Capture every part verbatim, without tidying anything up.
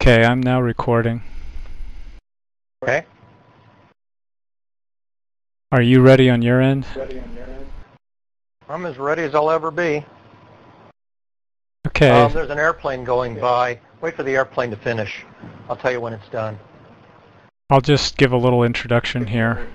Okay, I'm now recording. Okay. Are you ready on your end? I'm as ready as I'll ever be. Okay. Um, there's an airplane going by. Wait for the airplane to finish. I'll tell you when it's done. I'll just give a little introduction here.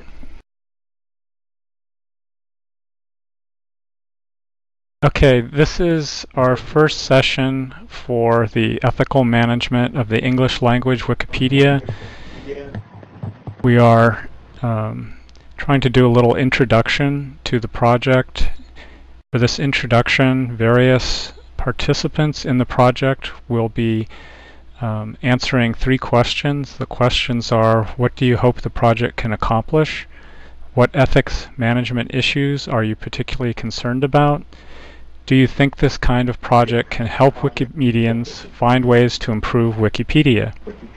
Okay, this is our first session for the ethical management of the English language Wikipedia. We are um, trying to do a little introduction to the project. For this introduction, various participants in the project will be um, answering three questions. The questions are, what do you hope the project can accomplish? What ethics management issues are you particularly concerned about? Do you think this kind of project can help Wikimedians find ways to improve Wikipedia?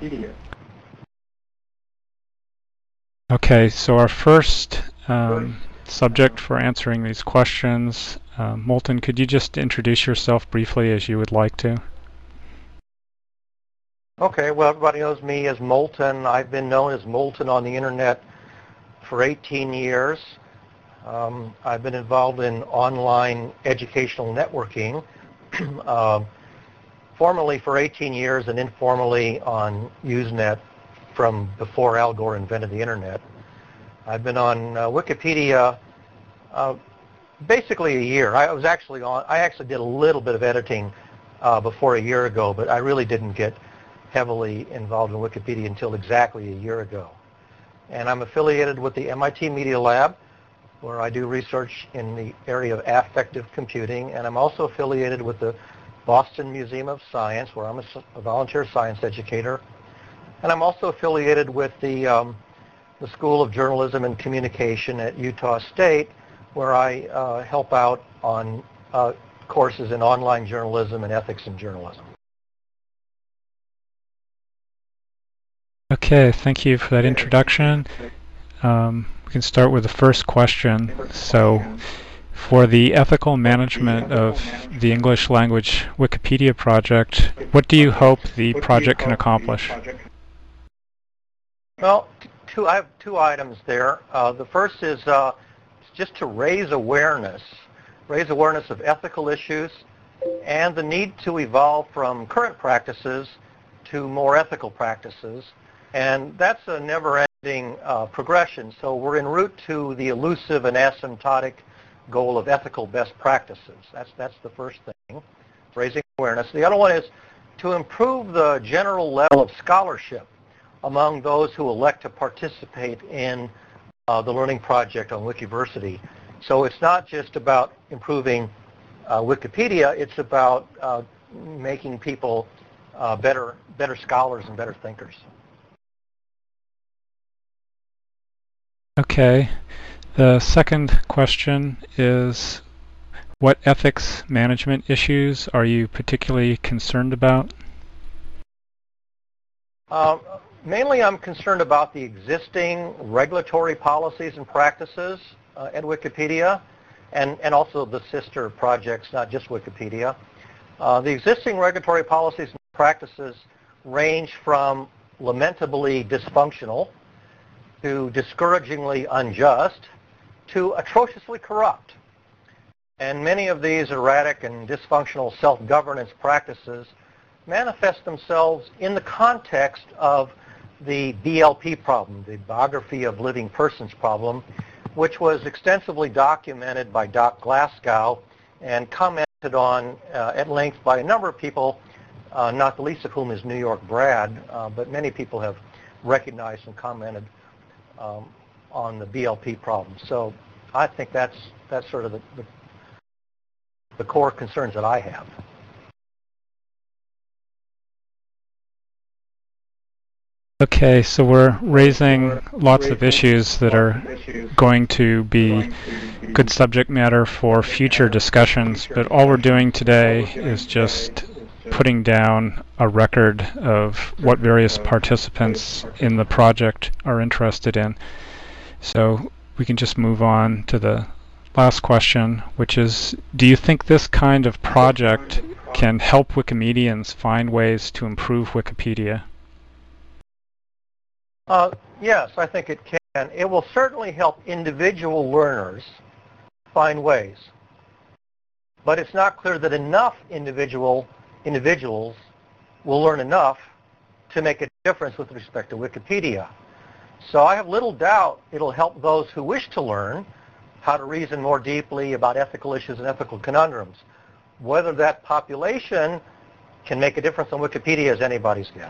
Okay, so our first um, subject for answering these questions, uh, Moulton, could you just introduce yourself briefly as you would like to? Okay, well, everybody knows me as Moulton. I've been known as Moulton on the internet for eighteen years. Um, I've been involved in online educational networking, uh, formally for eighteen years and informally on Usenet from before Al Gore invented the internet. I've been on uh, Wikipedia uh, basically a year. I was actually on, I actually did a little bit of editing uh, before a year ago, but I really didn't get heavily involved in Wikipedia until exactly a year ago. And I'm affiliated with the M I T Media Lab, where I do research in the area of affective computing, and I'm also affiliated with the Boston Museum of Science, where I'm a, a volunteer science educator. And I'm also affiliated with the, um, the School of Journalism and Communication at Utah State, where I uh, help out on uh, courses in online journalism and ethics in journalism. Okay, thank you for that introduction. Um, we can start with the first question. So, for the ethical management of the English language Wikipedia project, what do you hope the project can accomplish? Well, two, I have two items there. Uh, the first is uh, just to raise awareness, raise awareness of ethical issues and the need to evolve from current practices to more ethical practices. And that's a never-ending uh, progression. So we're en route to the elusive and asymptotic goal of ethical best practices. That's, that's the first thing, raising awareness. The other one is to improve the general level of scholarship among those who elect to participate in uh, the learning project on Wikiversity. So it's not just about improving uh, Wikipedia, it's about uh, making people uh, better, better scholars and better thinkers. Okay. The second question is, what ethics management issues are you particularly concerned about? Uh, mainly I'm concerned about the existing regulatory policies and practices uh, at Wikipedia and, and also the sister projects, not just Wikipedia. Uh, the existing regulatory policies and practices range from lamentably dysfunctional to discouragingly unjust to atrociously corrupt. And many of these erratic and dysfunctional self-governance practices manifest themselves in the context of the B L P problem, the Biography of Living Persons problem, which was extensively documented by Doc Glasgow and commented on uh, at length by a number of people, uh, not the least of whom is New York Brad, uh, but many people have recognized and commented um, on the B L P problem. So I think that's, that's sort of the, the, the core concerns that I have. Okay, so we're raising lots of issues that are going to be good subject matter for future discussions, but all we're doing today is just putting down a record of what various participants in the project are interested in. So we can just move on to the last question, which is, do you think this kind of project can help Wikimedians find ways to improve Wikipedia? Uh, yes, I think it can. It will certainly help individual learners find ways. But it's not clear that enough individual individuals will learn enough to make a difference with respect to Wikipedia. So I have little doubt it'll help those who wish to learn how to reason more deeply about ethical issues and ethical conundrums. Whether that population can make a difference on Wikipedia is anybody's guess.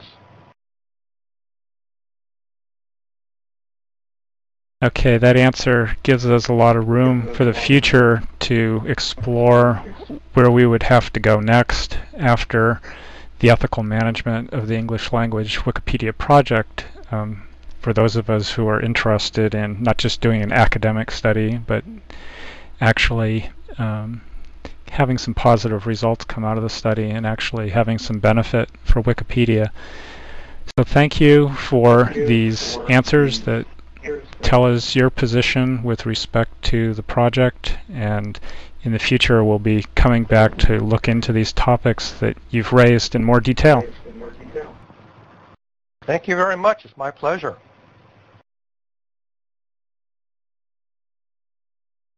Okay, that answer gives us a lot of room for the future to explore where we would have to go next after the ethical management of the English language Wikipedia project. Um, for those of us who are interested in not just doing an academic study, but actually um, having some positive results come out of the study and actually having some benefit for Wikipedia. So thank you for these answers that tell us your position with respect to the project, and in the future we'll be coming back to look into these topics that you've raised in more detail. Thank you very much. It's my pleasure.